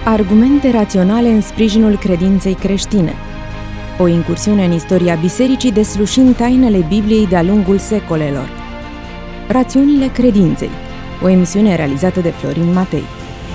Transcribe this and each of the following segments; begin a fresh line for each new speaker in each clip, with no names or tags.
Argumente raționale în sprijinul credinței creștine. O incursiune în istoria bisericii deslușind tainele Bibliei de-a lungul secolelor. Rațiunile credinței. O emisiune realizată de Florin Matei.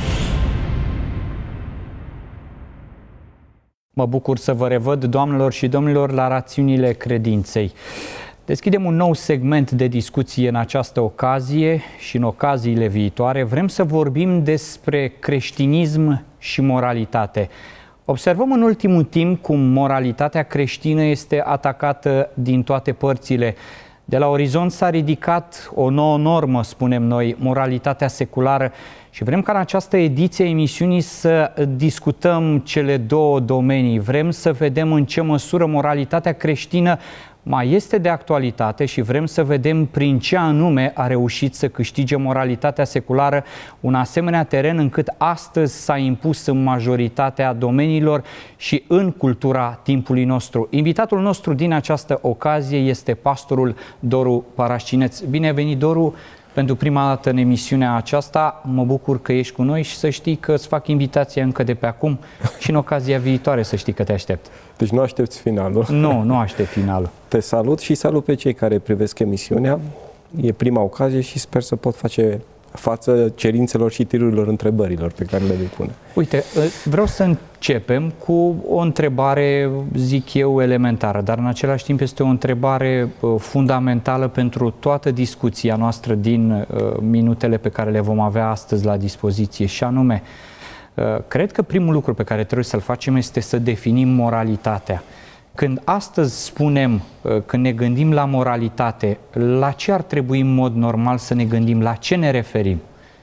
Mă bucur să vă revăd, doamnelor și domnilor, la Rațiunile credinței. Deschidem un nou segment de discuție în această ocazie și în ocaziile viitoare. Vrem să vorbim despre creștinism și moralitate. Observăm în ultimul timp cum moralitatea creștină este atacată din toate părțile. De la orizont s-a ridicat o nouă normă, spunem noi, moralitatea seculară, și vrem ca în această ediție a emisiunii să discutăm cele două domenii. Vrem să vedem în ce măsură moralitatea creștină mai este de actualitate și vrem să vedem prin ce anume a reușit să câștige moralitatea seculară un asemenea teren încât astăzi s-a impus în majoritatea domeniilor și în cultura timpului nostru. Invitatul nostru din această ocazie este pastorul Doru Parașcineț. Bine ai venit, Doru, pentru prima dată în emisiunea aceasta. Mă bucur că ești cu noi și să știi că îți fac invitația încă de pe acum și în ocazia viitoare să știi că te aștept.
Deci nu aștepți finalul.
Nu aștept finalul.
Te salut și salut pe cei care privesc emisiunea. E prima ocazie și sper să pot face față cerințelor și tirurilor întrebărilor pe care le vei pune.
Uite, vreau să începem cu o întrebare, zic eu, elementară, dar în același timp este o întrebare fundamentală pentru toată discuția noastră din minutele pe care le vom avea astăzi la dispoziție, și anume, cred că primul lucru pe care trebuie să-l facem este să definim moralitatea. Când astăzi spunem, când ne gândim la moralitate, la ce ar trebui în mod normal să ne gândim? La ce ne referim?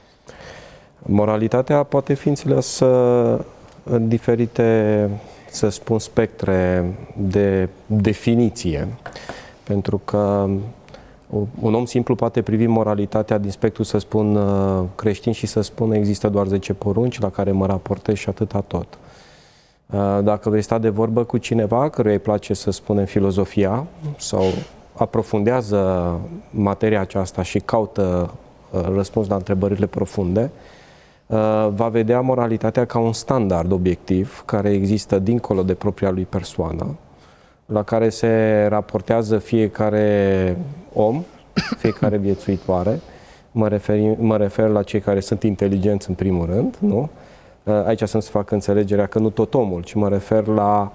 Moralitatea poate fi înțeleasă în diferite, să spun, spectre de definiție. Pentru că un om simplu poate privi moralitatea din spectrul, să spun, creștin și să spună există doar 10 porunci la care mă raportez și atâta tot. Dacă vei sta de vorbă cu cineva căruia îi place, să spunem, filozofia sau aprofundează materia aceasta și caută răspuns la întrebările profunde, va vedea moralitatea ca un standard obiectiv care există dincolo de propria lui persoană, la care se raportează fiecare om, fiecare viețuitoare. Mă refer la cei care sunt inteligenți în primul rând, nu? Aici să fac înțelegerea că nu tot omul, ci mă refer la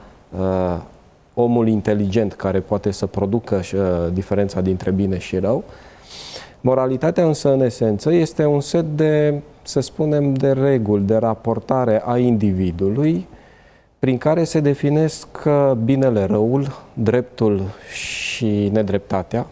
omul inteligent care poate să producă diferența dintre bine și rău. Moralitatea însă, în esență, este un set de, să spunem, de reguli, de raportare a individului prin care se definesc binele, răul, dreptul și nedreptatea,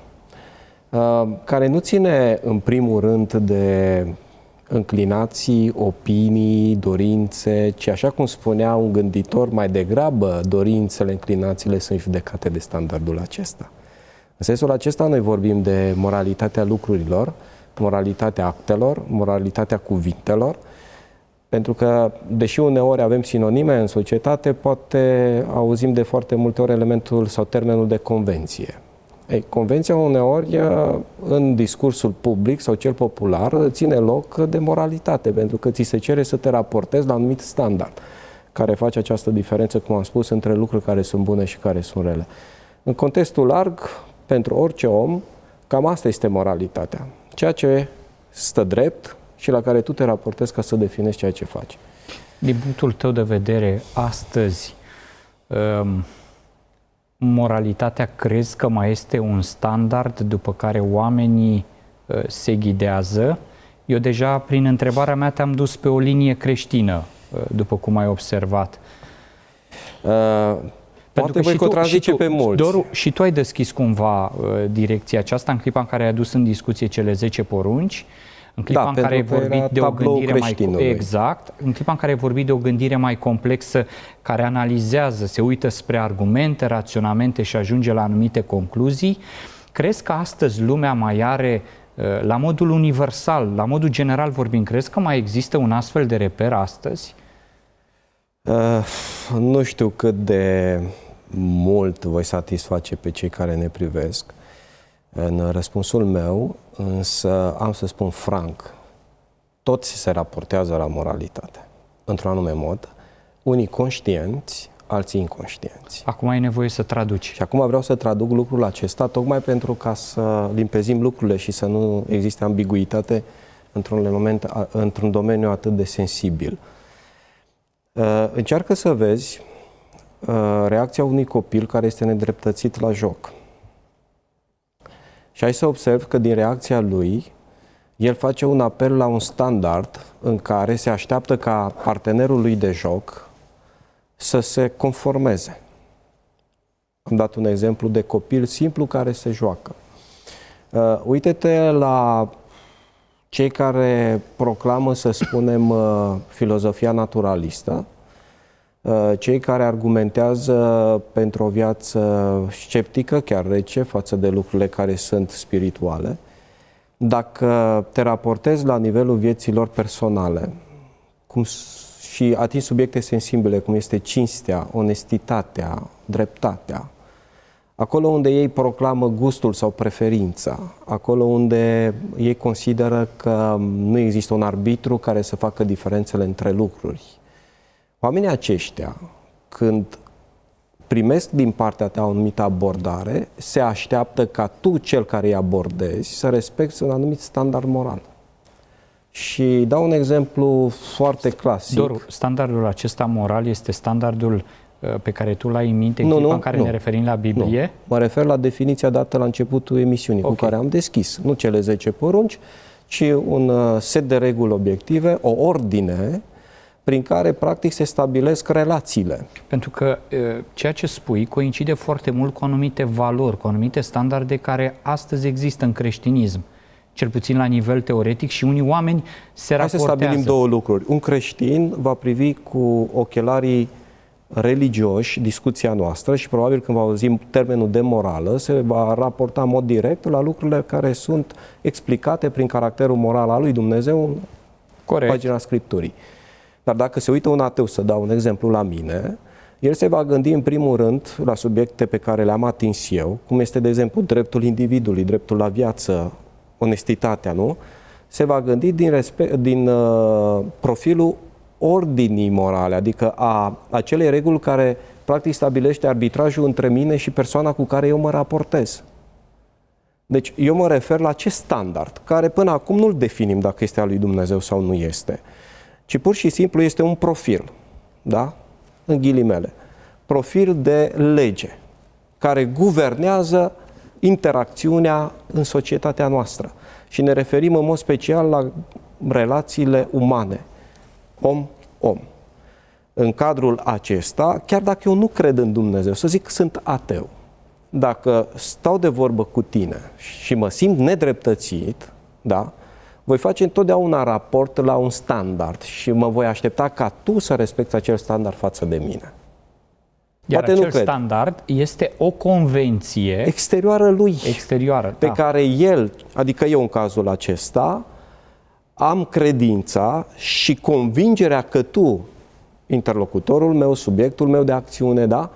care nu ține în primul rând de înclinații, opinii, dorințe, ci, așa cum spunea un gânditor, mai degrabă dorințele, înclinațiile sunt judecate de standardul acesta. În sensul acesta noi vorbim de moralitatea lucrurilor, moralitatea actelor, moralitatea cuvintelor, pentru că, deși uneori avem sinonime în societate, poate auzim de foarte multe ori elementul sau termenul de convenție. Convenția uneori, în discursul public sau cel popular, ține loc de moralitate, pentru că ți se cere să te raportezi la un anumit standard, care face această diferență, cum am spus, între lucruri care sunt bune și care sunt rele. În contextul larg, pentru orice om, cam asta este moralitatea. Ceea ce stă drept și la care tu te raportezi ca să definești ceea ce faci.
Din punctul tău de vedere, astăzi, moralitatea crezi că mai este un standard după care oamenii se ghidează? Eu deja, prin întrebarea mea, te-am dus pe o linie creștină, după cum ai observat.
Poate voi contrazice pe mulți.
Doru, și tu ai deschis cumva direcția aceasta în clipa în care ai adus în discuție cele 10 porunci, în clipa în care ai vorbit de o gândire în clipa în care ai vorbit de o gândire mai complexă, care analizează, se uită spre argumente, raționamente și ajunge la anumite concluzii, crezi că astăzi lumea mai are, la modul universal, la modul general vorbind, crezi că mai există un astfel de reper astăzi?
Nu știu cât de mult voi satisface pe cei care ne privesc în răspunsul meu, însă am să spun franc, toți se raportează la moralitate. într-un anume mod, unii conștienți, alții inconștienți.
Acum ai nevoie să traduci.
Și acum vreau să traduc lucrul acesta, tocmai pentru ca să limpezim lucrurile și să nu existe ambiguitate într-un domeniu atât de sensibil. Încearcă să vezi reacția unui copil care este nedreptățit la joc. Și ai să observi că din reacția lui, el face un apel la un standard în care se așteaptă ca partenerul lui de joc să se conformeze. Am dat un exemplu de copil simplu care se joacă. Uite-te la cei care proclamă, să spunem, filozofia naturalistă, cei care argumentează pentru o viață sceptică, chiar rece, față de lucrurile care sunt spirituale. Dacă te raportezi la nivelul vieților personale și atingi subiecte sensibile, cum este cinstea, onestitatea, dreptatea, acolo unde ei proclamă gustul sau preferința, acolo unde ei consideră că nu există un arbitru care să facă diferențele între lucruri, oamenii aceștia, când primesc din partea ta o anumită abordare, se așteaptă ca tu, cel care îi abordezi, să respecti un anumit standard moral. Și dau un exemplu foarte clasic.
Doru, standardul acesta moral este standardul pe care tu l-ai în minte, în care ne referim la Biblie?
Nu. Mă refer la definiția dată la începutul emisiunii, cu care am deschis. Nu cele 10 porunci, ci un set de reguli obiective, o ordine prin care, practic, se stabilesc relațiile.
Pentru că ceea ce spui coincide foarte mult cu anumite valori, cu anumite standarde care astăzi există în creștinism, cel puțin la nivel teoretic, și unii oameni se raportează.
Hai să stabilim două lucruri. Un creștin va privi cu ochelarii religioși discuția noastră și probabil când va auzi termenul de morală, se va raporta în mod direct la lucrurile care sunt explicate prin caracterul moral al lui Dumnezeu în pagina Scripturii. Dar dacă se uită un ateu, să dau un exemplu la mine, el se va gândi în primul rând la subiecte pe care le-am atins eu, cum este, de exemplu, dreptul individului, dreptul la viață, onestitatea, nu? Se va gândi din profilul ordinii morale, adică a acelei reguli care practic stabilește arbitrajul între mine și persoana cu care eu mă raportez. Deci eu mă refer la acest standard, care până acum nu-l definim dacă este al lui Dumnezeu sau nu este, ci pur și simplu este un profil, da? În ghilimele, profil de lege, care guvernează interacțiunea în societatea noastră. Și ne referim în mod special la relațiile umane, om-om. În cadrul acesta, chiar dacă eu nu cred în Dumnezeu, să zic că sunt ateu, dacă stau de vorbă cu tine și mă simt nedreptățit, da, voi face întotdeauna raport la un standard și mă voi aștepta ca tu să respecti acel standard față de mine.
Iar
poate
acel standard este o convenție
exterioară lui, pe care el, adică eu în cazul acesta, am credința și convingerea că tu, interlocutorul meu, subiectul meu de acțiune, da,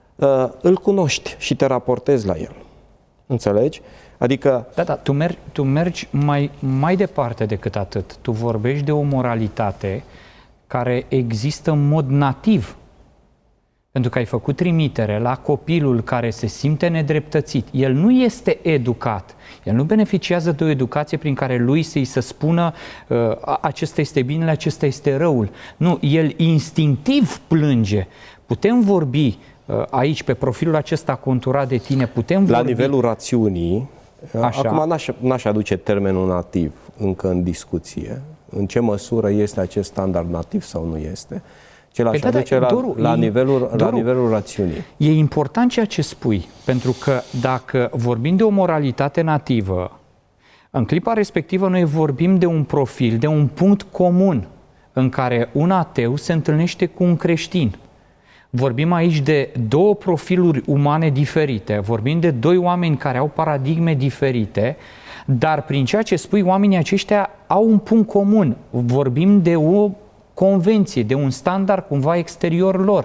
îl cunoști și te raportezi la el. Înțelegi? Adică...
Da, tu mergi mai departe decât atât. Tu vorbești de o moralitate care există în mod nativ. Pentru că ai făcut trimitere la copilul care se simte nedreptățit. El nu este educat. El nu beneficiază de o educație prin care lui să-i se spună acesta este binele, acesta este răul. Nu, el instinctiv plânge. Putem vorbi aici, pe profilul acesta conturat de tine, putem vorbi...
La nivelul rațiunii,
așa.
Acum n-aș aduce termenul nativ încă în discuție. În ce măsură este acest standard nativ sau nu este. Ce l-aș aduce la nivelul rațiunii.
E important ceea ce spui, pentru că dacă vorbim de o moralitate nativă, în clipa respectivă noi vorbim de un profil, de un punct comun în care un ateu se întâlnește cu un creștin. Vorbim aici de două profiluri umane diferite, vorbim de doi oameni care au paradigme diferite, dar prin ceea ce spui, oamenii aceștia au un punct comun. Vorbim de o convenție, de un standard cumva exterior lor.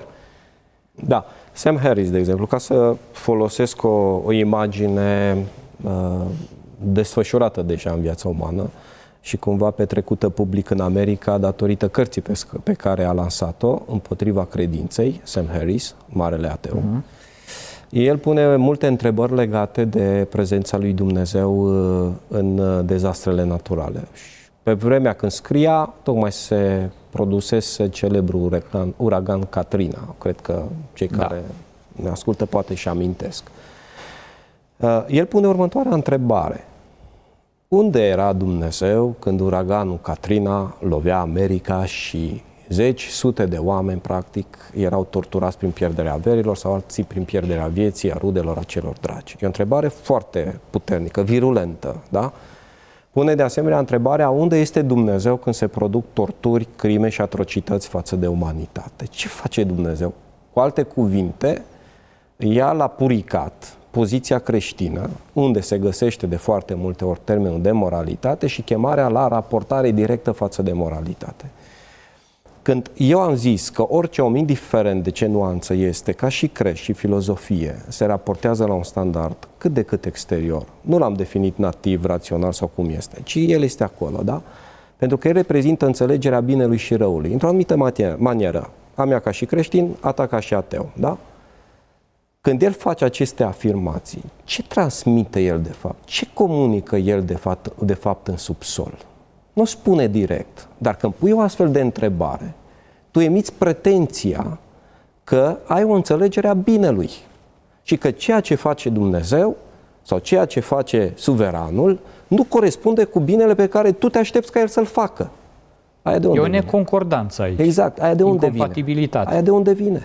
Da. Sam Harris, de exemplu, ca să folosesc o imagine desfășurată deja în viața umană, și cumva petrecută public în America datorită cărții pe care a lansat-o împotriva credinței, Sam Harris, Marele Ateu. El pune multe întrebări legate de prezența lui Dumnezeu în dezastrele naturale. Pe vremea când scria, tocmai se produsese celebrul uragan Katrina. Cred că cei care ne ascultă poate și amintesc. El pune următoarea întrebare. Unde era Dumnezeu când uraganul Katrina lovea America și zeci, sute de oameni, practic, erau torturați prin pierderea averilor sau alții prin pierderea vieții, a rudelor, a celor dragi? E o întrebare foarte puternică, virulentă, da? Pune de asemenea întrebarea unde este Dumnezeu când se produc torturi, crime și atrocități față de umanitate. Ce face Dumnezeu? Cu alte cuvinte, ea l-a puricat poziția creștină, unde se găsește de foarte multe ori termenul de moralitate și chemarea la raportare directă față de moralitate. Când eu am zis că orice om, indiferent de ce nuanță este, ca și crești și filozofie, se raportează la un standard cât de cât exterior, nu l-am definit nativ, rațional sau cum este, ci el este acolo, da? Pentru că el reprezintă înțelegerea binelui și răului, într-o anumită manieră, a mea ca și creștin, a ta ca și ateu, da? Când el face aceste afirmații, ce transmite el de fapt? Ce comunică el de fapt în subsol? Nu spune direct, dar când pui o astfel de întrebare, tu emiți pretenția că ai o înțelegere a binelui și că ceea ce face Dumnezeu sau ceea ce face suveranul nu corespunde cu binele pe care tu te aștepți ca el să-l facă. Aia de unde
e o
vine?
neconcordanță aici.
Exact, aia de unde
incompatibilitate.
vine? Aia de unde vine?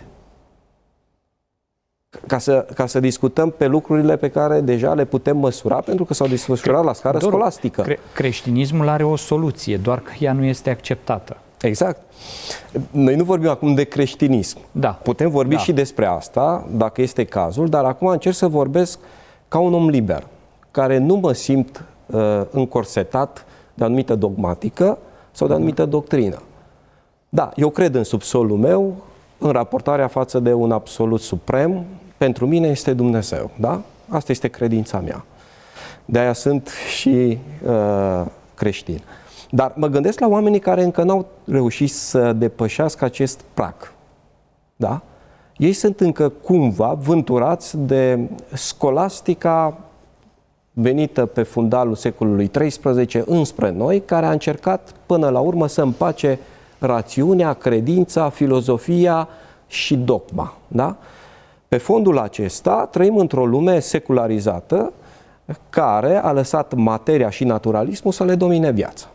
Ca să discutăm pe lucrurile pe care deja le putem măsura, pentru că s-au desfășurat la scară scolastică.
Creștinismul are o soluție, doar că ea nu este acceptată.
Exact. Noi nu vorbim acum de creștinism.
Da.
Putem vorbi și despre asta, dacă este cazul, dar acum încerc să vorbesc ca un om liber, care nu mă simt încorsetat de anumită dogmatică sau de anumită doctrină. Da, eu cred în subsolul meu, în raportarea față de un absolut suprem, pentru mine este Dumnezeu, da? Asta este credința mea. De-aia sunt și creștin. Dar mă gândesc la oamenii care încă n-au reușit să depășească acest prag, da? Ei sunt încă cumva vânturați de scolastica venită pe fundalul secolului XIII înspre noi, care a încercat până la urmă să împace rațiunea, credința, filozofia și dogma. Da? Pe fondul acesta trăim într-o lume secularizată care a lăsat materia și naturalismul să le domine viața.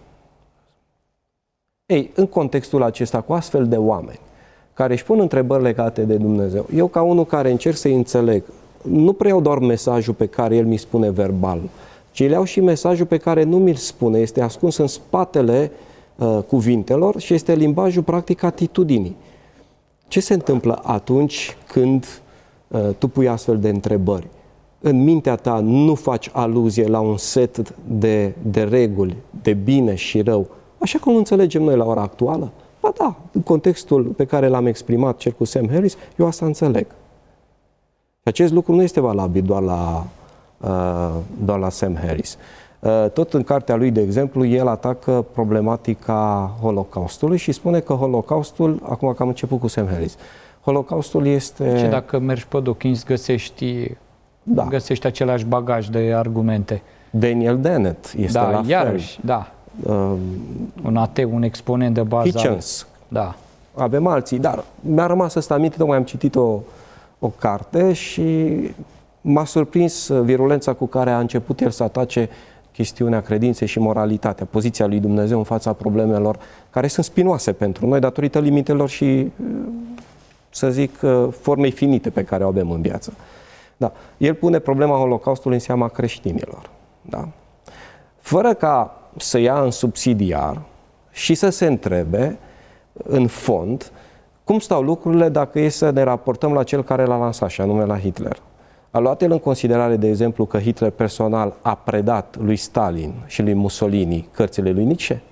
Ei, în contextul acesta, cu astfel de oameni care își pun întrebări legate de Dumnezeu, eu ca unul care încerc să-i înțeleg, nu preiau doar mesajul pe care el mi spune verbal, ci îi iau și mesajul pe care nu mi-l spune, este ascuns în spatele cuvintelor și este limbajul practic atitudinii. Ce se întâmplă atunci când tu pui astfel de întrebări? În mintea ta nu faci aluzie la un set de reguli, de bine și rău, așa cum înțelegem noi la ora actuală? Ba da, în contextul pe care l-am exprimat, cel cu Sam Harris, eu asta înțeleg. Și acest lucru nu este valabil doar la Sam Harris. Tot în cartea lui, de exemplu, el atacă problematica Holocaustului și spune că Holocaustul, acum că am început cu Sam Harris, Holocaustul este...
Și dacă mergi pe Dawkins, găsești același bagaj de argumente.
Daniel Dennett este la fel.
Iarăși, da. Un ateu, un exponent de bază.
Hitchens.
Da.
Avem alții, dar mi-a rămas asta aminte, tocmai am citit o carte și m-a surprins virulența cu care a început el să atace chestiunea credinței și moralitatea, poziția lui Dumnezeu în fața problemelor care sunt spinoase pentru noi datorită limitelor și, să zic, formei finite pe care o avem în viață. Da. El pune problema Holocaustului în seama creștinilor. Da. Fără ca să ia în subsidiar și să se întrebe în fond cum stau lucrurile dacă e să ne raportăm la cel care l-a lansat, și anume la Hitler. A luat el în considerare, de exemplu, că Hitler personal a predat lui Stalin și lui Mussolini cărțile lui Nietzsche?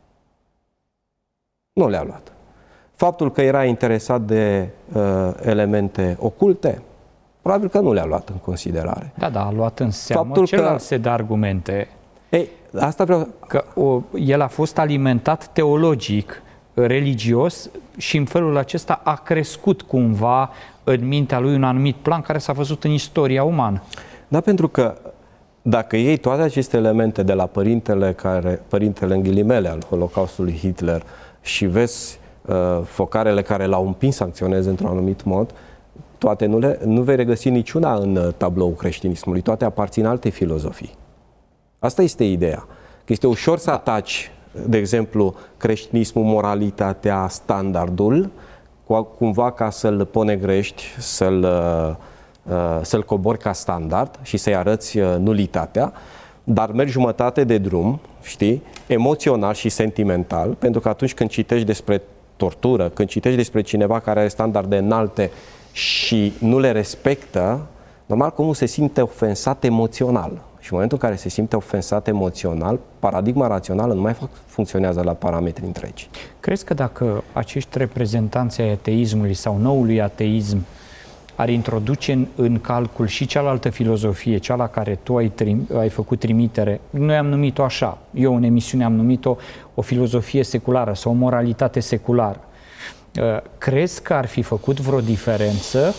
Nu le-a luat. Faptul că era interesat de elemente oculte? Probabil că nu le-a luat în considerare.
Da, a luat în seamă celelalte de argumente.
Ei, asta vreau...
Că el a fost alimentat teologic, religios și în felul acesta a crescut cumva în mintea lui un anumit plan care s-a văzut în istoria umană.
Da, pentru că dacă iei toate aceste elemente de la părintele în ghilimele al Holocaustului Hitler și vezi focarele care l-au împins să acționeze într-un anumit mod, toate nu vei regăsi niciuna în tabloul creștinismului, toate aparțin alte filozofii. Asta este ideea. Că este ușor să ataci, de exemplu, creștinismul, moralitatea, standardul, cumva ca să-l ponegrești, să-l cobori ca standard și să-i arăți nulitatea, dar mergi jumătate de drum, știi, emoțional și sentimental, pentru că atunci când citești despre tortură, când citești despre cineva care are standarde înalte și nu le respectă, normal că omul se simte ofensat emoțional. Și în momentul în care se simte ofensat emoțional, paradigma rațională nu mai funcționează la parametri întregi.
Crezi că dacă acești reprezentanți ai ateismului sau noului ateism ar introduce în calcul și cealaltă filozofie, cea la care tu ai făcut trimitere, noi am numit-o așa, eu în emisiune am numit-o o filozofie seculară sau o moralitate seculară, crezi că ar fi făcut vreo diferență?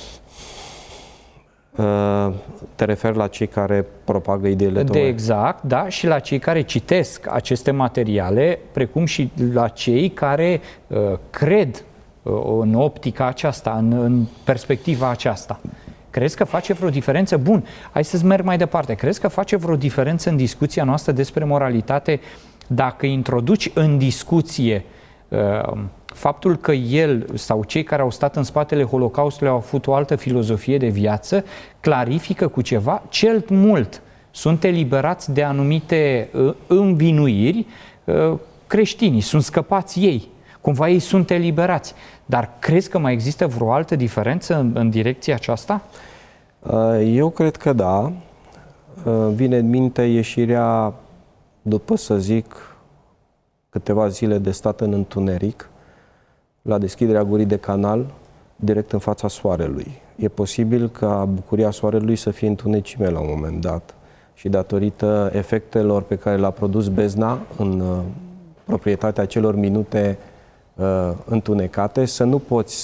Te referi la cei care propagă ideile tale?
Exact, da, și la cei care citesc aceste materiale, precum și la cei care cred în optica aceasta, în perspectiva aceasta. Crezi că face vreo diferență? Bun, hai să-ți merg mai departe. Crezi că face vreo diferență în discuția noastră despre moralitate dacă introduci în discuție faptul că el sau cei care au stat în spatele Holocaustului au avut o altă filozofie de viață, clarifică cu ceva, cel mult sunt eliberați de anumite învinuiri, creștinii, sunt scăpați ei, cumva ei sunt eliberați. Dar crezi că mai există vreo altă diferență în direcția aceasta?
Eu cred că da. Vine în minte ieșirea, după să zic, câteva zile de stat în întuneric, la deschiderea gurii de canal, direct în fața soarelui. E posibil ca bucuria soarelui să fie întunecime la un moment dat și datorită efectelor pe care le-a produs bezna în proprietatea celor minute întunecate, să nu poți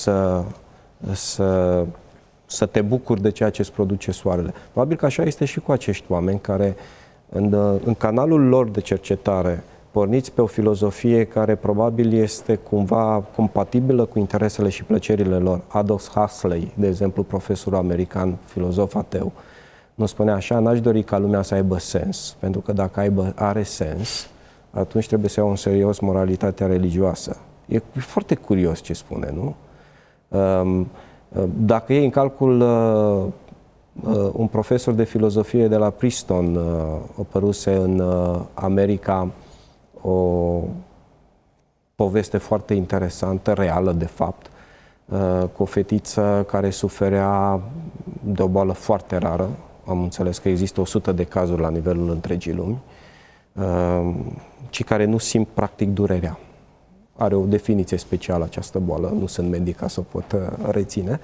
să te bucuri de ceea ce îți produce soarele. Probabil că așa este și cu acești oameni care în canalul lor de cercetare porniți pe o filozofie care probabil este cumva compatibilă cu interesele și plăcerile lor. Aldous Huxley, de exemplu, profesorul american, filozof ateu, nu spunea așa: n-aș dori ca lumea să aibă sens, pentru că dacă are sens, atunci trebuie să iau în serios moralitatea religioasă. E foarte curios ce spune, nu? Dacă iei în calcul un profesor de filozofie de la Princeton, apăruse în America o poveste foarte interesantă, reală de fapt, cu o fetiță care suferea de o boală foarte rară. Am înțeles că există 100 de cazuri la nivelul întregii lumi, ci care nu simt practic durerea. Are o definiție specială această boală, nu sunt medic ca să o pot reține.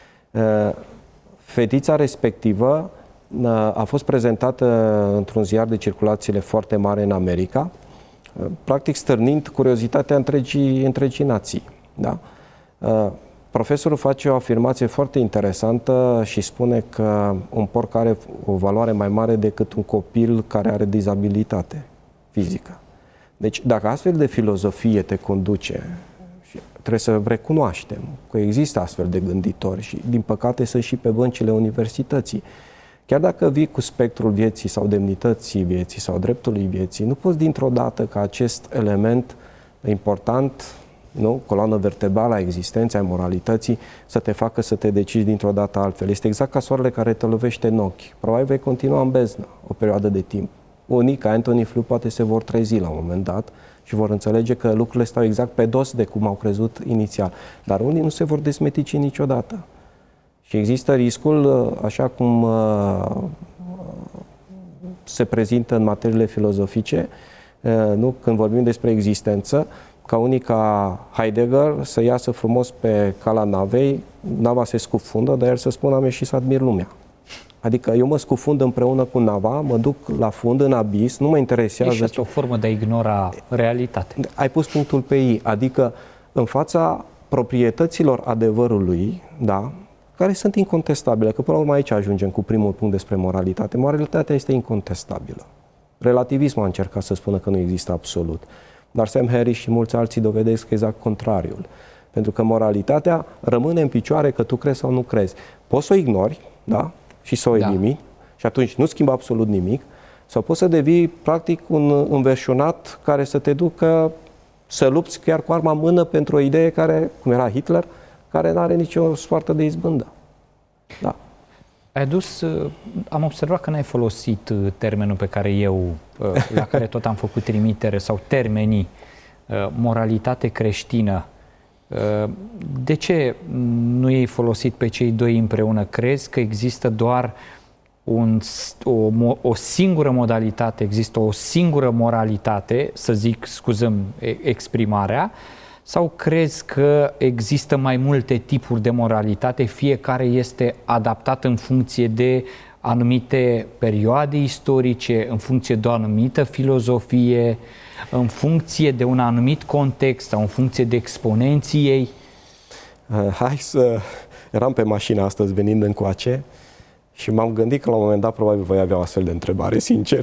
Fetița respectivă a fost prezentată într-un ziar de circulație foarte mare în America, practic stârnind curiozitatea întregii nații. Da? Profesorul face o afirmație foarte interesantă și spune că un porc are o valoare mai mare decât un copil care are dizabilitate fizică. Deci, dacă astfel de filozofie te conduce, și trebuie să recunoaștem că există astfel de gânditori și, din păcate, sunt și pe băncile universității. Chiar dacă vii cu spectrul vieții sau demnității vieții sau dreptului vieții, nu poți dintr-o dată ca acest element important, nu, coloană vertebrală a existenței, a moralității, să te facă să te decizi dintr-o dată altfel. Este exact ca soarele care te lovește în ochi. Probabil vei continua în beznă o perioadă de timp. Unii, ca Anthony Flew, poate se vor trezi la un moment dat și vor înțelege că lucrurile stau exact pe dos de cum au crezut inițial. Dar unii nu se vor desmetici niciodată. Și există riscul, așa cum se prezintă în materiile filozofice, nu, când vorbim despre existență, ca unii ca Heidegger să iasă frumos pe cala navei, nava se scufundă, dar el să spună: am ieșit să admir lumea. Adică eu mă scufund împreună cu nava, mă duc la fund, în abis, nu mă interesează...
Și asta o formă de a ignora realitatea.
Ai pus punctul pe I, adică în fața proprietăților adevărului, da, care sunt incontestabile, că până la urmă aici ajungem cu primul punct despre moralitate. Moralitatea este incontestabilă. Relativismul a încercat să spună că nu există absolut. Dar Sam Harris și mulți alții dovedesc exact contrariul. Pentru că moralitatea rămâne în picioare că tu crezi sau nu crezi. Poți să o ignori, da? Și să o elimini și atunci nu schimbă absolut nimic, sau poți să devii practic un înverșunat care să te ducă să lupți chiar cu arma în mână pentru o idee care, cum era Hitler, care nu are nicio soartă de izbândă. Da.
Am observat că n-ai folosit termenul pe care la care tot am făcut trimitere, sau termenii, moralitate creștină. De ce nu i-ai folosit pe cei doi împreună? Crezi că există doar o singură modalitate, există o singură moralitate, să zic, scuzăm exprimarea, sau crezi că există mai multe tipuri de moralitate, fiecare este adaptat în funcție de anumite perioade istorice, în funcție de o anumită filozofie, în funcție de un anumit context sau în funcție de exponenții ei?
Eram pe mașină astăzi venind încoace și m-am gândit că la un moment dat probabil voi avea o astfel de întrebare, sincer.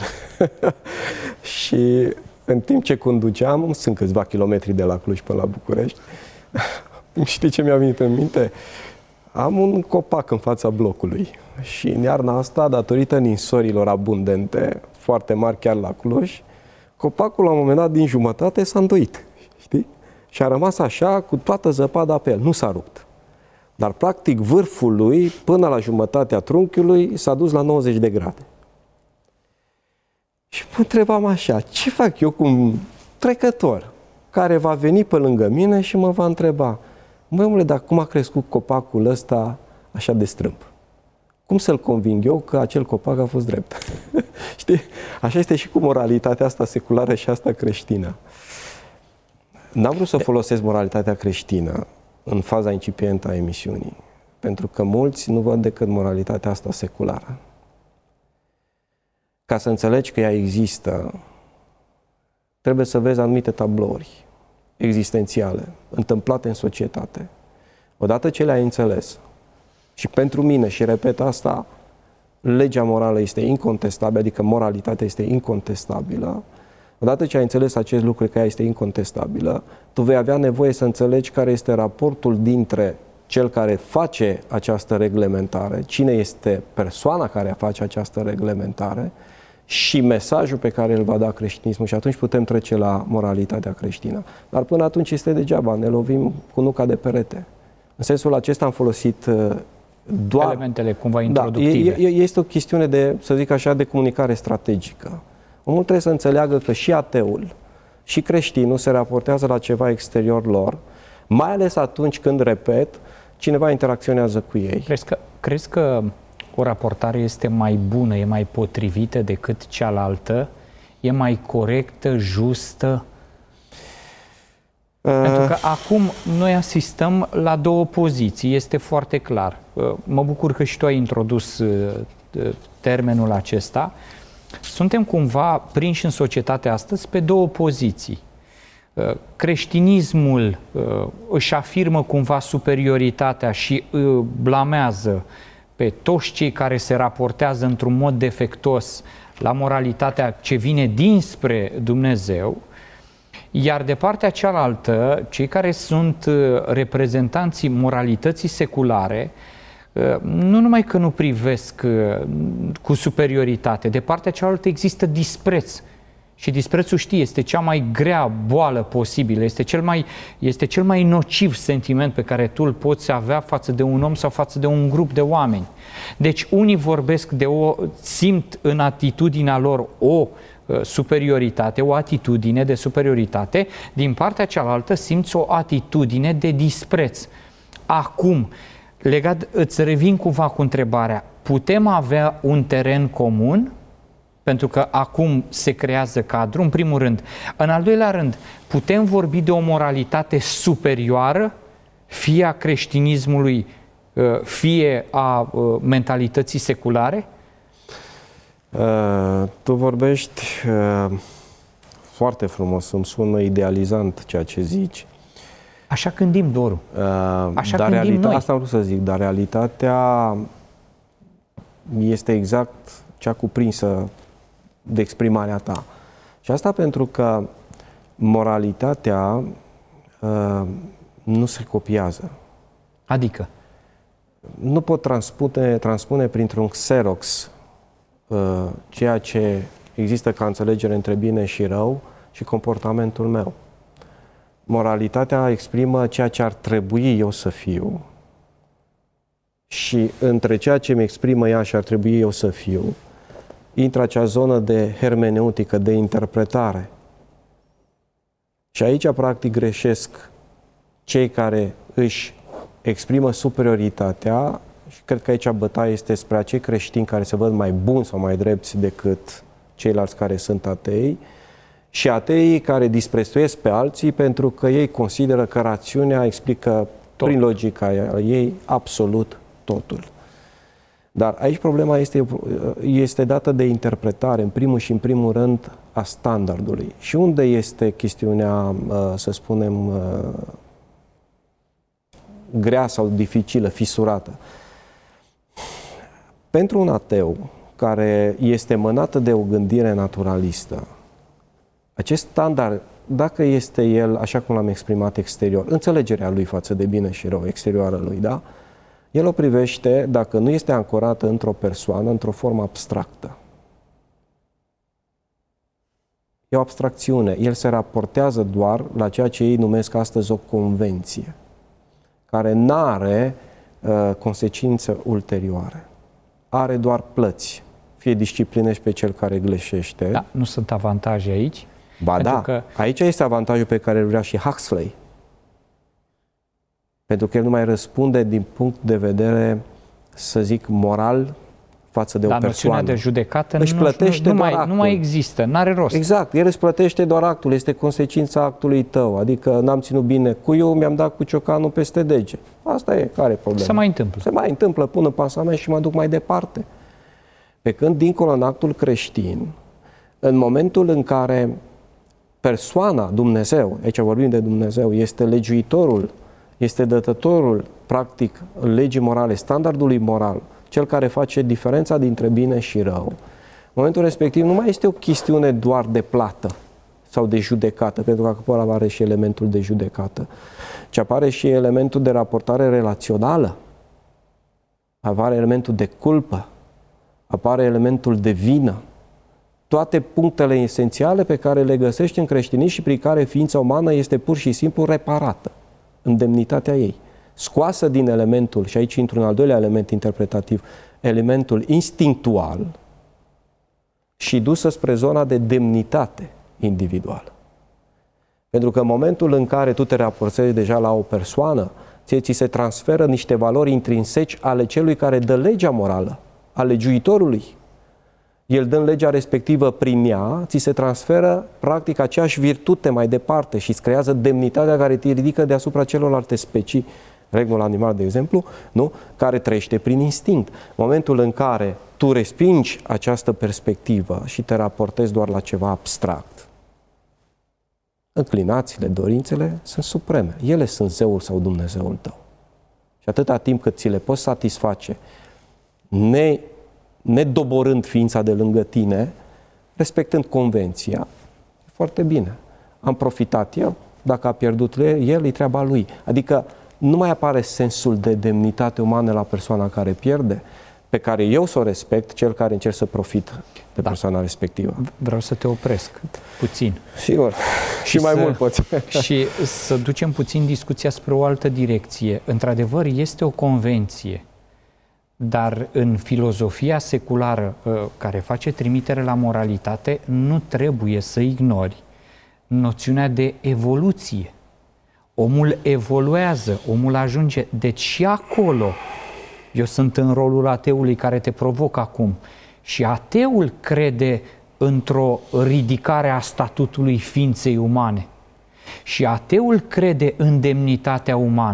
Și în timp ce conduceam, sunt câțiva kilometri de la Cluj până la București, știi ce mi-a venit în minte? Am un copac în fața blocului și în iarna asta, datorită ninsorilor abundente, foarte mari chiar la Cluj, copacul la un moment dat din jumătate s-a îndoit, știi? Și a rămas așa cu toată zăpada pe el, nu s-a rupt. Dar practic vârful lui, până la jumătatea trunchiului, s-a dus la 90 de grade. Și mă întrebam așa, ce fac eu cu un trecător care va veni pe lângă mine și mă va întreba: măi omule, dar cum a crescut copacul ăsta așa de strâmb? Cum să-l conving eu că acel copac a fost drept? Știi? Așa este și cu moralitatea asta seculară și asta creștină. N-am vrut să folosesc moralitatea creștină în faza incipientă a emisiunii, pentru că mulți nu văd decât moralitatea asta seculară. Ca să înțelegi că ea există, trebuie să vezi anumite tablouri existențiale, întâmplate în societate. Odată ce le-ai înțeles, și pentru mine, și repet asta, legea morală este incontestabilă, adică moralitatea este incontestabilă. Odată ce ai înțeles acest lucru, că ea este incontestabilă, tu vei avea nevoie să înțelegi care este raportul dintre cel care face această reglementare, cine este persoana care face această reglementare și mesajul pe care îl va da creștinismul, și atunci putem trece la moralitatea creștină. Dar până atunci este degeaba, ne lovim cu nuca de perete. În sensul acesta am folosit doar
elementele cumva introductive.
Da, este o chestiune de, să zic așa, de comunicare strategică. Omul trebuie să înțeleagă că și ateul și creștinul se raportează la ceva exterior lor, mai ales atunci când, repet, cineva interacționează cu ei.
Crezi că o raportare este mai bună, e mai potrivită decât cealaltă? E mai corectă, justă? Pentru că acum noi asistăm la două poziții, este foarte clar. Mă bucur că și tu ai introdus termenul acesta. Suntem cumva prinși în societatea astăzi pe două poziții. Creștinismul își afirmă cumva superioritatea și blamează pe toți cei care se raportează într-un mod defectuos la moralitatea ce vine dinspre Dumnezeu, iar de partea cealaltă, cei care sunt reprezentanții moralității seculare, nu numai că nu privesc cu superioritate, de partea cealaltă există dispreț. Și disprețul, știi, este cea mai grea boală posibilă, este cel mai nociv sentiment pe care tu îl poți avea față de un om sau față de un grup de oameni. Deci unii vorbesc simt în atitudinea lor o superioritate, o atitudine de superioritate, din partea cealaltă simți o atitudine de dispreț. Acum, îți revin cumva cu întrebarea, putem avea un teren comun? Pentru că acum se creează cadru, în primul rând. În al doilea rând, putem vorbi de o moralitate superioară, fie a creștinismului, fie a mentalității seculare?
Tu vorbești foarte frumos, îmi sună idealizant ceea ce zici.
Așa gândim, Doru. Așa gândim noi.
Asta am vrut să zic, dar realitatea este exact cea cuprinsă de exprimarea ta. Și asta pentru că moralitatea nu se copiază.
Adică?
Nu pot transpune printr-un Xerox ceea ce există ca înțelegere între bine și rău și comportamentul meu. Moralitatea exprimă ceea ce ar trebui eu să fiu și între ceea ce mi exprimă ea și ar trebui eu să fiu, intră acea zonă de hermeneutică, de interpretare. Și aici, practic, greșesc cei care își exprimă superioritatea și cred că aici bătaia este spre acei creștini care se văd mai buni sau mai drepți decât ceilalți care sunt atei și ateii care disprețuiesc pe alții pentru că ei consideră că rațiunea explică prin logica ei absolut totul. Dar aici problema este dată de interpretare, în primul și în primul rând, a standardului. Și unde este chestiunea, să spunem, grea sau dificilă, fisurată? Pentru un ateu care este mânată de o gândire naturalistă, acest standard, dacă este el, așa cum l-am exprimat exterior, înțelegerea lui față de bine și rău, exterioară lui, da? El o privește, dacă nu este ancorată într-o persoană, într-o formă abstractă. E o abstracțiune. El se raportează doar la ceea ce ei numesc astăzi o convenție, care n-are consecințe ulterioare. Are doar plăți. Fie disciplinești pe cel care greșește.
Da, nu sunt avantaje aici?
Ba da, că aici este avantajul pe care îl vrea și Huxley. Pentru că el nu mai răspunde din punct de vedere, să zic, moral față de o persoană.
Dar noțiunea de judecată nu mai există, n-are rost.
Exact, el îți plătește doar actul, este consecința actului tău. Adică n-am ținut bine cuiul, mi-am dat cu ciocanul peste dege. Asta e, care e problema?
Se mai întâmplă.
Se mai întâmplă, pun în pasament și mă duc mai departe. Pe când, dincolo în actul creștin, în momentul în care persoana, Dumnezeu, aici vorbim de Dumnezeu, este legiuitorul, este dătătorul, practic, legii morale, standardului moral, cel care face diferența dintre bine și rău, în momentul respectiv nu mai este o chestiune doar de plată sau de judecată, pentru că acolo apare și elementul de judecată, ci apare și elementul de raportare relațională, apare elementul de culpă, apare elementul de vină, toate punctele esențiale pe care le găsești în creștinism și prin care ființa umană este pur și simplu reparată în demnitatea ei. Scoasă din elementul, și aici intru în al doilea element interpretativ, elementul instinctual și dusă spre zona de demnitate individuală. Pentru că în momentul în care tu te raportezi deja la o persoană, ți se transferă niște valori intrinseci ale celui care dă legea morală, a legiuitorului. El dând legea respectivă prin ea, ți se transferă practic aceeași virtute mai departe și îți creează demnitatea care te ridică deasupra celorlalte specii, regnul animal, de exemplu, nu? Care trăiește prin instinct. În momentul în care tu respingi această perspectivă și te raportezi doar la ceva abstract, înclinațiile, dorințele sunt supreme. Ele sunt zeul sau Dumnezeul tău. Și atâta timp cât ți le poți satisface, nedoborând ființa de lângă tine, respectând convenția, foarte bine. Am profitat eu, dacă a pierdut el, e treaba lui. Adică nu mai apare sensul de demnitate umană la persoana care pierde, pe care eu să o respect, cel care încerc să profit de persoana respectivă.
Vreau să te opresc puțin.
Sigur. Și mai mult poți.
Și să ducem puțin discuția spre o altă direcție. Într-adevăr, este o convenție, dar în filozofia seculară care face trimitere la moralitate, nu trebuie să ignori noțiunea de evoluție. Omul evoluează, omul ajunge. Deci și acolo, eu sunt în rolul ateului care te provoc acum, și ateul crede într-o ridicare a statutului ființei umane. Și ateul crede în demnitatea umană.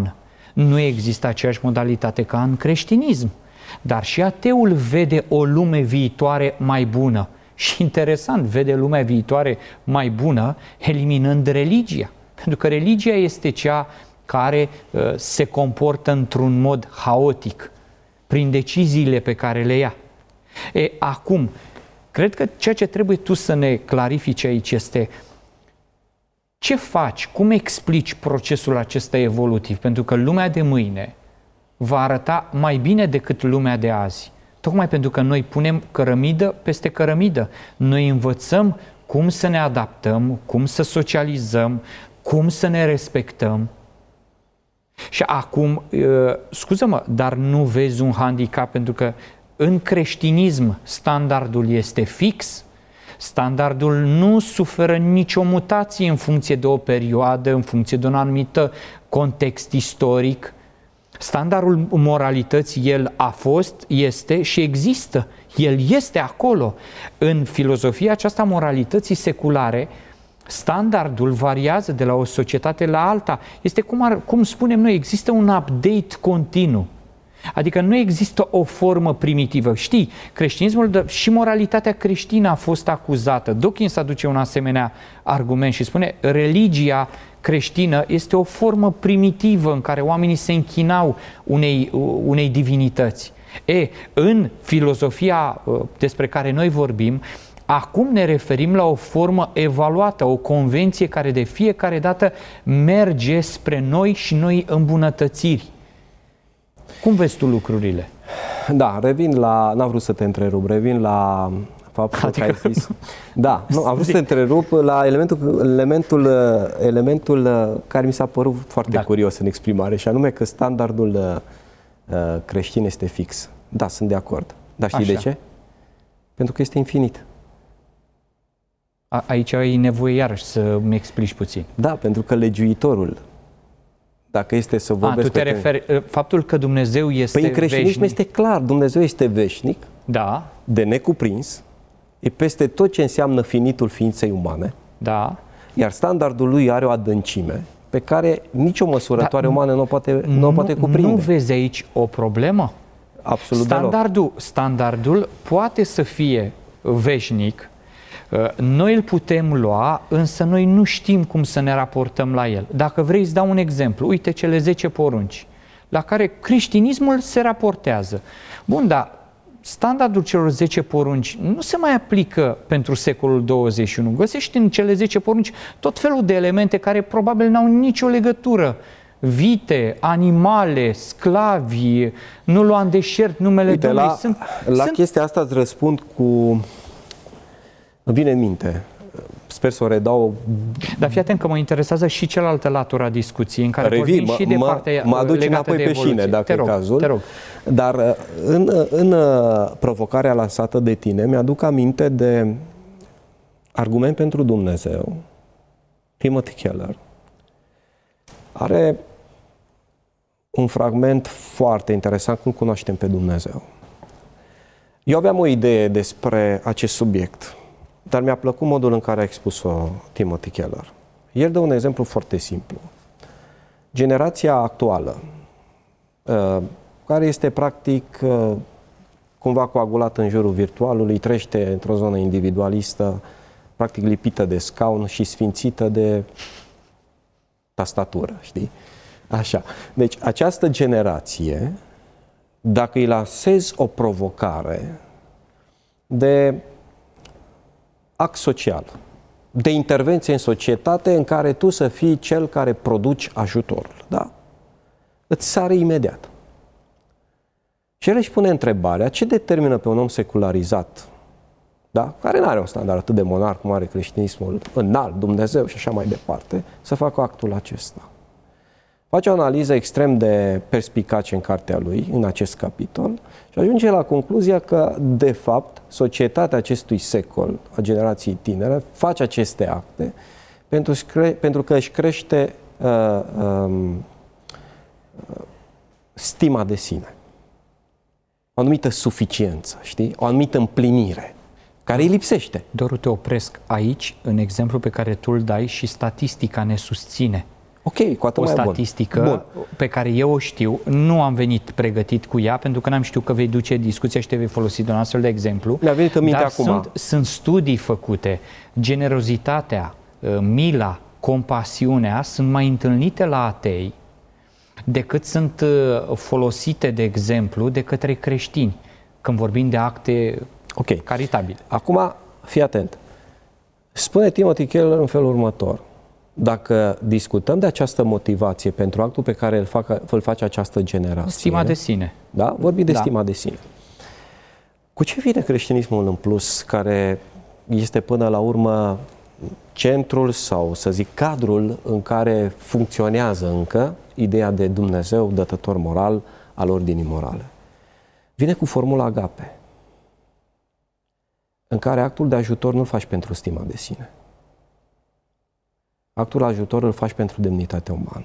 Nu există aceeași modalitate ca în creștinism. Dar și ateul vede o lume viitoare mai bună. Și interesant, vede lumea viitoare mai bună eliminând religia. Pentru că religia este cea care se comportă într-un mod haotic, prin deciziile pe care le ia. Acum, cred că ceea ce trebuie tu să ne clarifici aici este ce faci, cum explici procesul acesta evolutiv, pentru că lumea de mâine va arăta mai bine decât lumea de azi. Tocmai pentru că noi punem cărămidă peste cărămidă. Noi învățăm cum să ne adaptăm, cum să socializăm, cum să ne respectăm. Și acum, scuză-mă, dar nu vezi un handicap pentru că în creștinism standardul este fix, standardul nu suferă nicio mutație în funcție de o perioadă, în funcție de un anumit context istoric. Standardul moralității, el a fost, este și există. El este acolo. În filozofia aceasta moralității seculare, standardul variază de la o societate la alta. Este cum spunem noi, există un update continuu. Adică nu există o formă primitivă. Știi, creștinismul și moralitatea creștină a fost acuzată. Dawkins aduce un asemenea argument și spune religia creștină este o formă primitivă în care oamenii se închinau unei divinități. În filozofia despre care noi vorbim, acum ne referim la o formă evaluată, o convenție care de fiecare dată merge spre noi și noi îmbunătățiri. Cum vezi tu lucrurile?
Da, n-am vrut să te întrerup, revin la faptul că ai zis. Da, nu, am vrut să te întrerup la elementul care mi s-a părut foarte curios în exprimare, și anume că standardul creștin este fix. Da, sunt de acord. Dar știi de ce? Pentru că este infinit.
Aici ai nevoie iarăși să-mi explici puțin.
Da, pentru că legiuitorul, dacă este să vorbesc...
Tu te referi, faptul că Dumnezeu este
veșnic... Păi în creștinism este clar, Dumnezeu este veșnic,
da,
de necuprins, e peste tot ce înseamnă finitul ființei umane,
da,
iar standardul lui are o adâncime pe care nicio măsurătoare umană nu o poate cuprinde.
Nu vezi aici o problemă?
Absolut
Standardul poate să fie veșnic, noi îl putem lua, însă noi nu știm cum să ne raportăm la el. Dacă vrei, îți dau un exemplu. Uite cele 10 porunci la care creștinismul se raportează. Bun, dar standardul celor 10 porunci nu se mai aplică pentru secolul 21. Găsești în cele 10 porunci tot felul de elemente care probabil n-au nicio legătură. Vite, animale, sclavi, nu lua în deșert numele Domnului.
La chestia asta îți răspund cu... Îmi vine în minte. Sper să o redau.
Dar fii atent că mă interesează și cealaltă latură a discuției în care vorbim și de partea
mă aduci înapoi pe șine, dacă e cazul. Te rog. Dar în provocarea lansată de tine, mi-aduc aminte de argument pentru Dumnezeu. Timothy Keller are un fragment foarte interesant, cum cunoaștem pe Dumnezeu. Eu aveam o idee despre acest subiect, dar mi-a plăcut modul în care a expus-o Timothy Keller. El dă un exemplu foarte simplu. Generația actuală, care este practic cumva coagulată în jurul virtualului, trăiește într-o zonă individualistă, practic lipită de scaun și sfințită de tastatură, știi? Așa. Deci această generație, dacă îi lansezi o provocare de act social, de intervenție în societate în care tu să fii cel care produci ajutorul, da? Îți sare imediat. Și el își pune întrebarea, ce determină pe un om secularizat, da? Care nu are un standard atât de monar cum are creștinismul înalt, Dumnezeu și așa mai departe, să facă actul acesta. Face o analiză extrem de perspicace în cartea lui, în acest capitol, și ajunge la concluzia că, de fapt, societatea acestui secol, a generației tinere, face aceste acte pentru că își crește stima de sine. O anumită suficiență, știi? O anumită împlinire, care îi lipsește.
Doru, te opresc aici, în exemplu pe care tu îl dai, și statistica ne susține.
Ok, cu atât
o
mai
statistică
bun.
pe care eu o știu, nu am venit pregătit cu ea, pentru că n-am știut că vei duce discuția și te vei folosi de un astfel de exemplu.
Mi-a venit în minte
dar
acum.
Sunt studii făcute, generozitatea, mila, compasiunea sunt mai întâlnite la atei decât sunt folosite, de exemplu, de către creștini, când vorbim de acte caritabile.
Acum, fii atent. Spune Timothy Keller în felul următor. Dacă discutăm de această motivație pentru actul pe care îl face această generație...
Stima de sine.
Da? Vorbim de stima de sine. Cu ce vine creștinismul în plus, care este până la urmă centrul sau, să zic, cadrul în care funcționează încă ideea de Dumnezeu dătător moral al ordinii morale? Vine cu formula agape, în care actul de ajutor nu-l faci pentru stima de sine. Actul ajutor îl faci pentru demnitatea umană.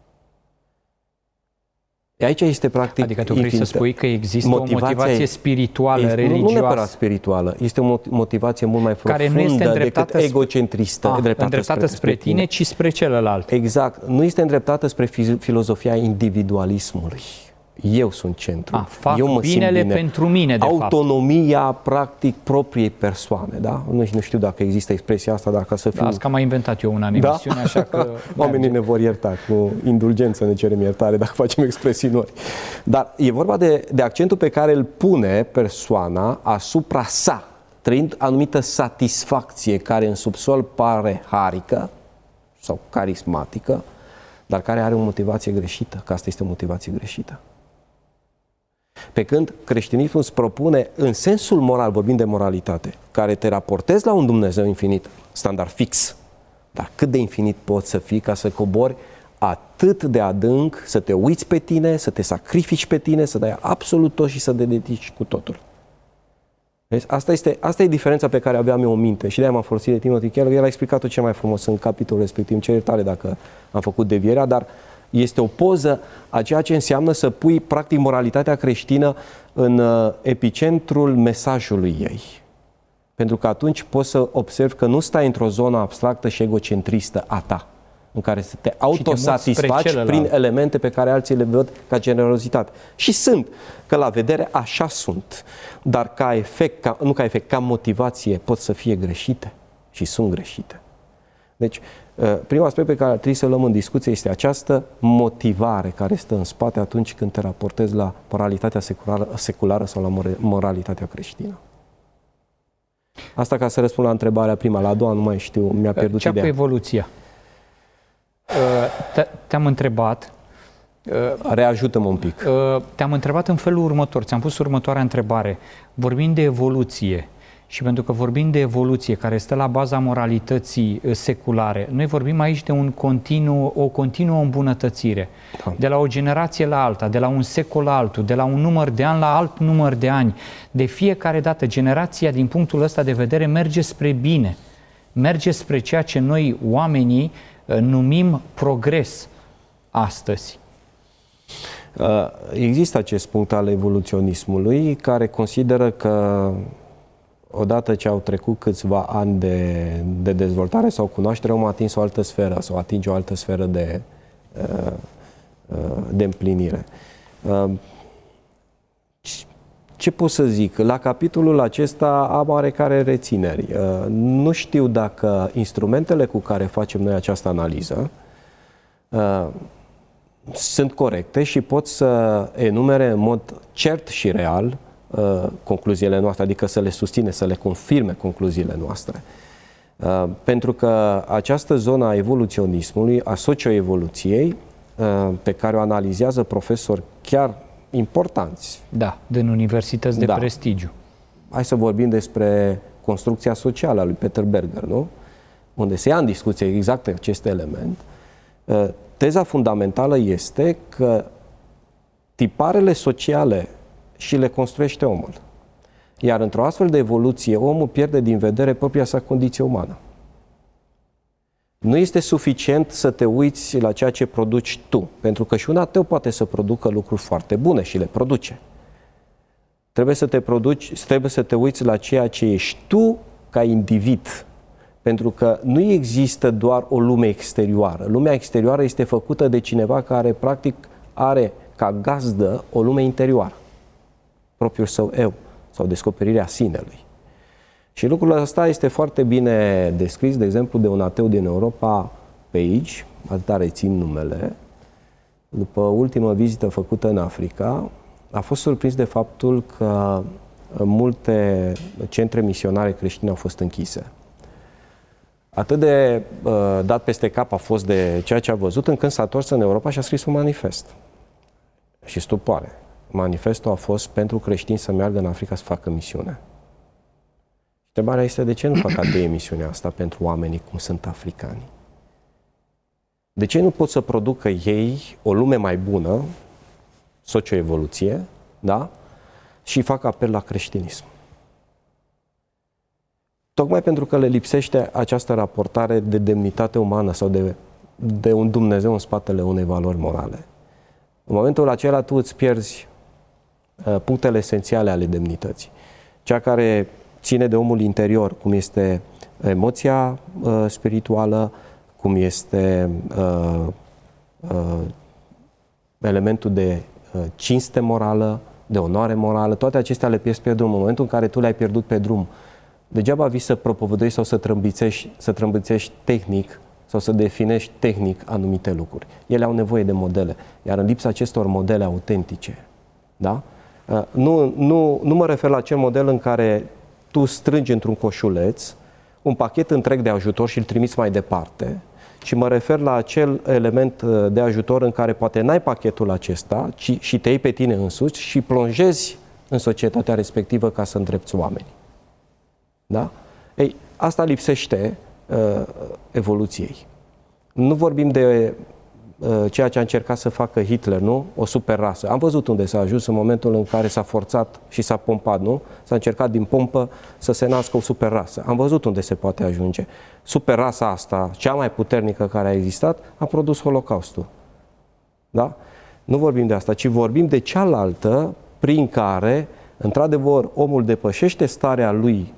Aici este practic
adică tu vrei să spui că există o motivație spirituală, religioasă.
Nu neapărat spirituală, este o motivație mult mai profundă
care nu este
decât egocentristă.
Îndreptată spre tine, ci spre celălalt.
Exact. Nu este îndreptată spre filozofia individualismului. Eu sunt centru.
Fac
eu mă
binele
simt bine.
pentru mine, de
Autonomia, practic, propriei persoane. Da? Nu știu dacă există expresia asta, dar ca să fiu...
Asta am mai inventat eu una în emisiune, așa că...
Oamenii ne vor ierta, cu indulgență ne cerem iertare dacă facem expresii noi. Dar e vorba de accentul pe care îl pune persoana asupra sa, trăind anumită satisfacție care în subsol pare harică sau carismatică, dar care are o motivație greșită, că asta este o motivație greșită. Pe când creștinismul îți propune, în sensul moral, vorbind de moralitate, care te raportezi la un Dumnezeu infinit, standard fix, dar cât de infinit poți să fii ca să cobori atât de adânc, să te uiți pe tine, să te sacrifici pe tine, să dai absolut tot și să te dedici cu totul. Deci asta e diferența pe care aveam eu în minte și de-aia m-am folosit de Timothy Keller. El a explicat-o cel mai frumos în capitolul respectiv. Îmi cer iertare dacă am făcut devierea, dar este o poză a ceea ce înseamnă să pui practic moralitatea creștină în epicentrul mesajului ei. Pentru că atunci poți să observi că nu stai într-o zonă abstractă și egocentristă a ta, în care să te autosatisfaci prin elemente pe care alții le văd ca generozitate. Și sunt, că la vedere așa sunt, dar ca efect, nu ca efect, ca motivație pot să fie greșite și sunt greșite. Deci, primul aspect pe care ar trebui să luăm în discuție este această motivare care stă în spate atunci când te raportezi la moralitatea seculară sau la moralitatea creștină. Asta ca să răspund la întrebarea prima, la a doua nu mai știu, mi-a pierdut ideea.
Cea cu evoluția. Te-am întrebat...
Reajută-mă un pic.
Te-am întrebat în felul următor, ți-am pus următoarea întrebare. Vorbim de evoluție și pentru că vorbim de evoluție care stă la baza moralității seculare, noi vorbim aici de o continuă îmbunătățire. Da. De la o generație la alta, de la un secol la altul, de la un număr de ani la alt număr de ani. De fiecare dată, generația din punctul ăsta de vedere merge spre bine. Merge spre ceea ce noi, oamenii, numim progres astăzi.
Există acest punct al evoluționismului care consideră că odată ce au trecut câțiva ani de dezvoltare sau cunoaștere, au atins o altă sferă sau atinge o altă sferă de împlinire. Ce pot să zic? La capitolul acesta am oarecare rețineri. Nu știu dacă instrumentele cu care facem noi această analiză sunt corecte și pot să enumere în mod cert și real concluziile noastre, adică să le susține, să le confirme concluziile noastre. Pentru că această zonă a evoluționismului, a socioevoluției, pe care o analizează profesori chiar importanți.
Da, din universități de prestigiu.
Hai să vorbim despre construcția socială a lui Peter Berger, nu? Unde se ia în discuție exact acest element. Teza fundamentală este că tiparele sociale și le construiește omul. Iar într-o astfel de evoluție, omul pierde din vedere propria sa condiție umană. Nu este suficient să te uiți la ceea ce produci tu, pentru că și un ateu poate să producă lucruri foarte bune și le produce. Trebuie să te uiți la ceea ce ești tu ca individ, Pentru că nu există doar o lume exterioară. Lumea exterioară este făcută de cineva care practic are ca gazdă o lume interioară, propriul său eu sau descoperirea sinelui. Și lucrul ăsta este foarte bine descris, de exemplu, de un ateu din Europa, Page, atâta rețin numele, după ultima vizită făcută în Africa, a fost surprins de faptul că multe centre misionare creștine au fost închise. Atât de dat peste cap a fost de ceea ce a văzut, încât s-a întors în Europa și a scris un manifest. Și stupoare. Manifestul a fost pentru creștini să meargă în Africa să facă misiune. Întrebarea este de ce nu fac atei misiunea asta pentru oamenii cum sunt africani? De ce nu pot să producă ei o lume mai bună, socioevoluție, da? Și fac apel la creștinism? Tocmai pentru că le lipsește această raportare de demnitate umană sau de un Dumnezeu în spatele unei valori morale. În momentul acela tu îți pierzi punctele esențiale ale demnității. Cea care ține de omul interior, cum este emoția spirituală, cum este elementul de cinste morală, de onoare morală, toate acestea le pierzi pe drum. În momentul în care tu le-ai pierdut pe drum, degeaba vii să propovăduiești sau să trâmbițești tehnic sau să definești tehnic anumite lucruri. Ele au nevoie de modele, iar în lipsa acestor modele autentice, da? Nu mă refer la acel model în care tu strângi într-un coșuleț un pachet întreg de ajutor și îl trimiți mai departe, ci mă refer la acel element de ajutor în care poate n-ai pachetul acesta, ci și te iei pe tine însuți și plonjezi în societatea respectivă ca să îndrepți oamenii. Da? Ei, asta lipsește evoluției. Nu vorbim de ceea ce a încercat să facă Hitler, nu? O superrasă. Am văzut unde s-a ajuns în momentul în care s-a forțat și s-a pompat, nu? S-a încercat din pompă să se nască o superrasă. Am văzut unde se poate ajunge. Superrasa asta, cea mai puternică care a existat, a produs Holocaustul. Da? Nu vorbim de asta, ci vorbim de cealaltă prin care, într-adevăr, omul depășește starea lui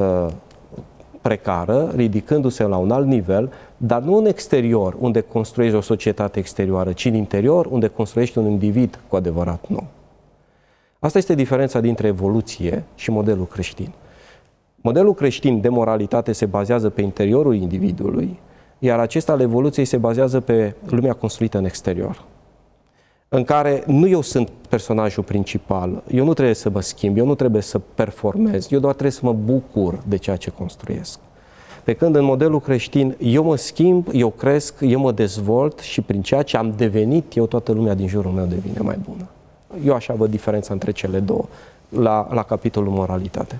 precară, ridicându-se la un alt nivel, dar nu în exterior, unde construiești o societate exterioară, ci în interior, unde construiești un individ cu adevărat nou. Asta este diferența dintre evoluție și modelul creștin. Modelul creștin de moralitate se bazează pe interiorul individului, iar acesta al evoluției se bazează pe lumea construită în exterior, în care nu eu sunt personajul principal, eu nu trebuie să mă schimb, eu nu trebuie să performez, eu doar trebuie să mă bucur de ceea ce construiesc. Pe când în modelul creștin eu mă schimb, eu cresc, eu mă dezvolt și prin ceea ce am devenit, eu toată lumea din jurul meu devine mai bună. Eu așa văd diferența între cele două la capitolul moralitate.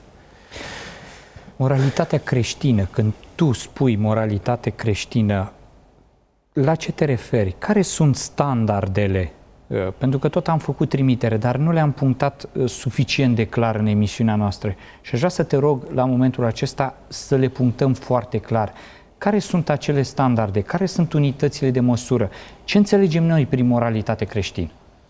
Moralitatea creștină, când tu spui moralitate creștină, la ce te referi? Care sunt standardele? Pentru că tot am făcut trimitere, dar nu le-am punctat suficient de clar în emisiunea noastră. Și aș vrea să te rog la momentul acesta să le punctăm foarte clar. Care sunt acele standarde? Care sunt unitățile de măsură? Ce înțelegem noi prin moralitate creștină?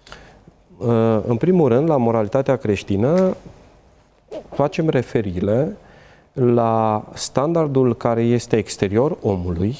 În primul rând, la moralitatea creștină facem referire la standardul care este exterior omului.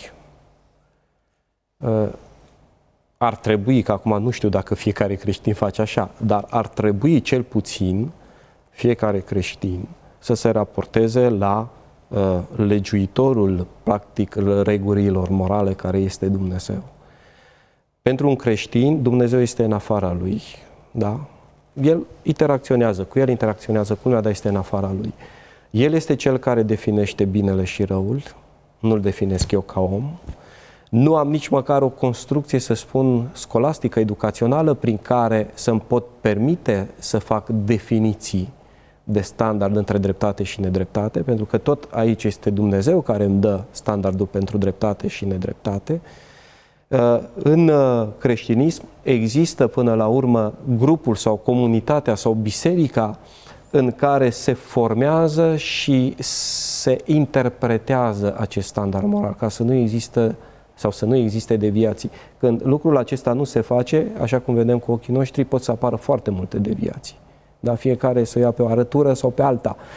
Ar trebui, că acum nu știu dacă fiecare creștin face așa, dar ar trebui cel puțin fiecare creștin să se raporteze la legiuitorul, practic, regulilor morale care este Dumnezeu. Pentru un creștin, Dumnezeu este în afara lui, da? El interacționează cu lumea, dar este în afara lui. El este cel care definește binele și răul, nu-l definesc eu ca om. Nu am nici măcar o construcție, să spun, scolastică, educațională, prin care să-mi pot permite să fac definiții de standard între dreptate și nedreptate, pentru că tot aici este Dumnezeu care îmi dă standardul pentru dreptate și nedreptate. În creștinism există până la urmă grupul sau comunitatea sau biserica în care se formează și se interpretează acest standard moral, ca să nu există sau să nu existe deviații. Când lucrul acesta nu se face, așa cum vedem cu ochii noștri, pot să apară foarte multe deviații. Da? Fiecare să ia pe o arătură sau pe alta.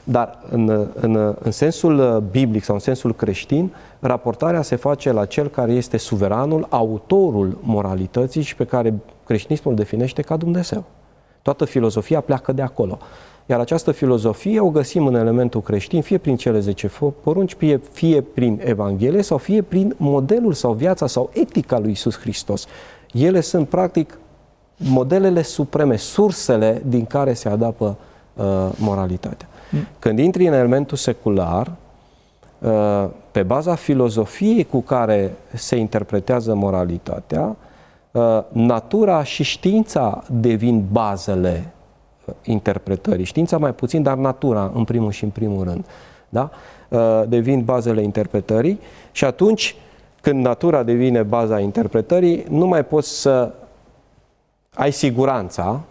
Dar în sensul biblic sau în sensul creștin, raportarea se face la cel care este suveranul, autorul moralității și pe care creștinismul definește ca Dumnezeu. Toată filozofia pleacă de acolo. Iar această filozofie o găsim în elementul creștin, fie prin cele 10 porunci, fie prin Evanghelie sau fie prin modelul sau viața sau etica lui Iisus Hristos. Ele sunt practic modelele supreme, sursele din care se adapă moralitatea. Când intri în elementul secular, pe baza filozofiei cu care se interpretează moralitatea, natura și știința devin bazele interpretării. Știința mai puțin, dar natura în primul și în primul rând. Da? Devin bazele interpretării și atunci când natura devine baza interpretării, nu mai poți să ai siguranța,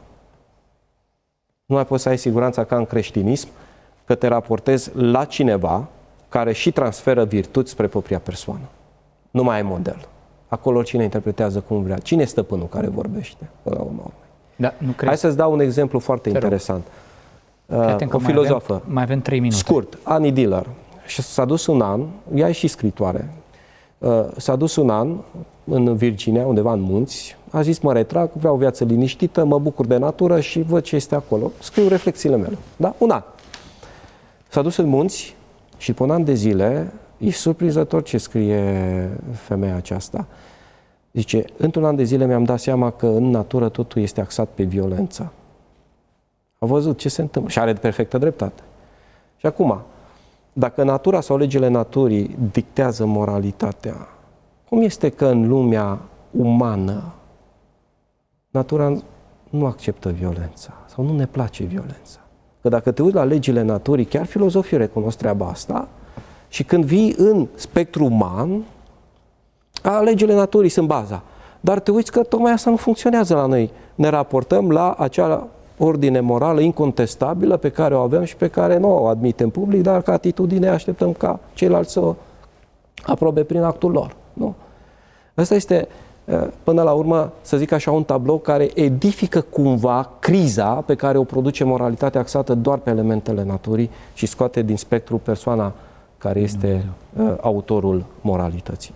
ca în creștinism că te raportezi la cineva care și transferă virtuți spre propria persoană. Nu mai ai model. Acolo oricine interpretează cum vrea. Cine e stăpânul care vorbește?
Da, nu cred.
Hai să-ți dau un exemplu foarte interesant. O filozofă.
Mai avem 3 minute.
Scurt, Annie Diller. Și s-a dus un an, ea e și scritoare, s-a dus un an în Virginia, undeva în munți, a zis, mă retrag, vreau o viață liniștită, mă bucur de natură și văd ce este acolo. Scriu reflexiile mele. Da? Un an. S-a dus în munți și după un an de zile, e surprinzător ce scrie femeia aceasta. Zice, într-un an de zile mi-am dat seama că în natură totul este axat pe violență. A văzut ce se întâmplă și are perfectă dreptate. Și acum, dacă natura sau legile naturii dictează moralitatea, cum este că în lumea umană natura nu acceptă violența sau nu ne place violența? Că dacă te uiți la legile naturii, chiar filozofii recunosc treaba asta, și când vii în spectru uman, legile naturii sunt baza. Dar te uiți că tocmai asta nu funcționează la noi. Ne raportăm la acea ordine morală incontestabilă pe care o avem și pe care nu o admitem public, dar ca atitudine așteptăm ca ceilalți să o aprobe prin actul lor. Nu? Asta este, până la urmă, să zic așa, un tablou care edifică cumva criza pe care o produce moralitatea axată doar pe elementele naturii și scoate din spectru persoana care este autorul moralității.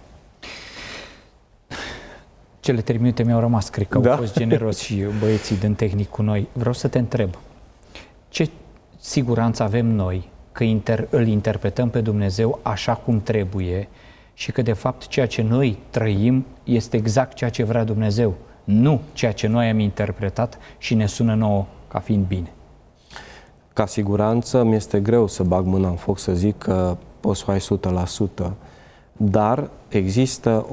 Cele 3 minute mi-au rămas, cred că au fost generos și băieții din tehnic cu noi. Vreau să te întreb, ce siguranță avem noi că îl interpretăm pe Dumnezeu așa cum trebuie și că de fapt ceea ce noi trăim este exact ceea ce vrea Dumnezeu, nu ceea ce noi am interpretat și ne sună nouă ca fiind bine?
Ca siguranță mi-este greu să bag mâna în foc să zic că poți să ai 100%, dar există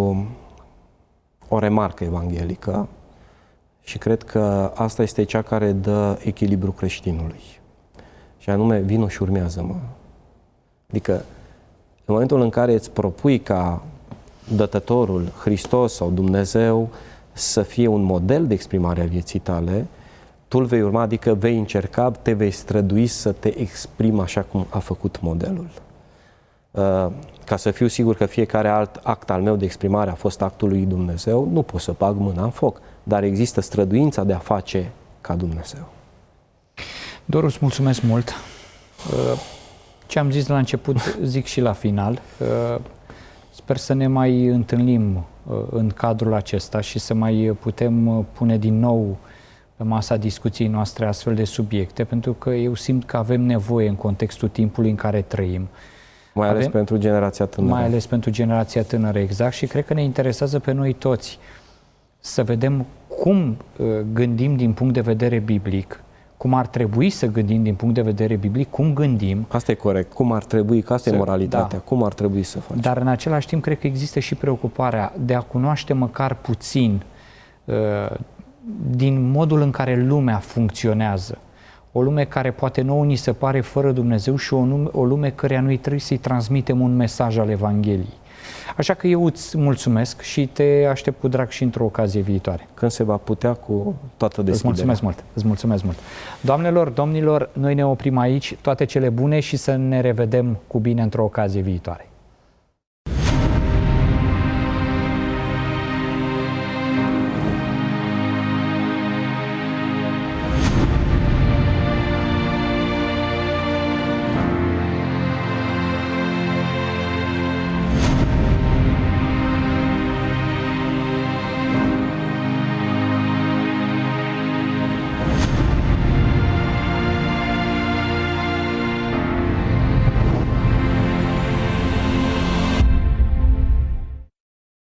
o remarcă evanghelică și cred că asta este cea care dă echilibru creștinului. Și anume, vino și urmează-mă. Adică, în momentul în care îți propui ca dătătorul, Hristos sau Dumnezeu, să fie un model de exprimare a vieții tale, tu îl vei urma, adică vei încerca, te vei strădui să te exprimi așa cum a făcut modelul. Ca să fiu sigur că fiecare alt act al meu de exprimare a fost actul lui Dumnezeu, nu pot să bag mâna în foc, dar există străduința de a face ca Dumnezeu.
Doru, îți mulțumesc mult. Ce am zis la început, zic și la final. Sper să ne mai întâlnim în cadrul acesta și să mai putem pune din nou pe masa discuției noastre astfel de subiecte, pentru că eu simt că avem nevoie în contextul timpului în care trăim.
Mai ales pentru generația tânără.
Mai ales pentru generația tânără, exact. Și cred că ne interesează pe noi toți să vedem cum gândim din punct de vedere biblic, cum ar trebui să gândim din punct de vedere biblic, cum gândim.
Asta e corect. Cum ar trebui, că asta e moralitatea, cum ar trebui să facem.
Dar în același timp cred că există și preocuparea de a cunoaște măcar puțin din modul în care lumea funcționează. O lume care poate nouă ni se pare fără Dumnezeu și o lume căreia noi trebuie să-i transmitem un mesaj al Evangheliei. Așa că eu îți mulțumesc și te aștept cu drag și într-o ocazie viitoare.
Când se va putea, cu toată deschiderea.
Îți mulțumesc mult. Doamnelor, domnilor, noi ne oprim aici, toate cele bune și să ne revedem cu bine într-o ocazie viitoare.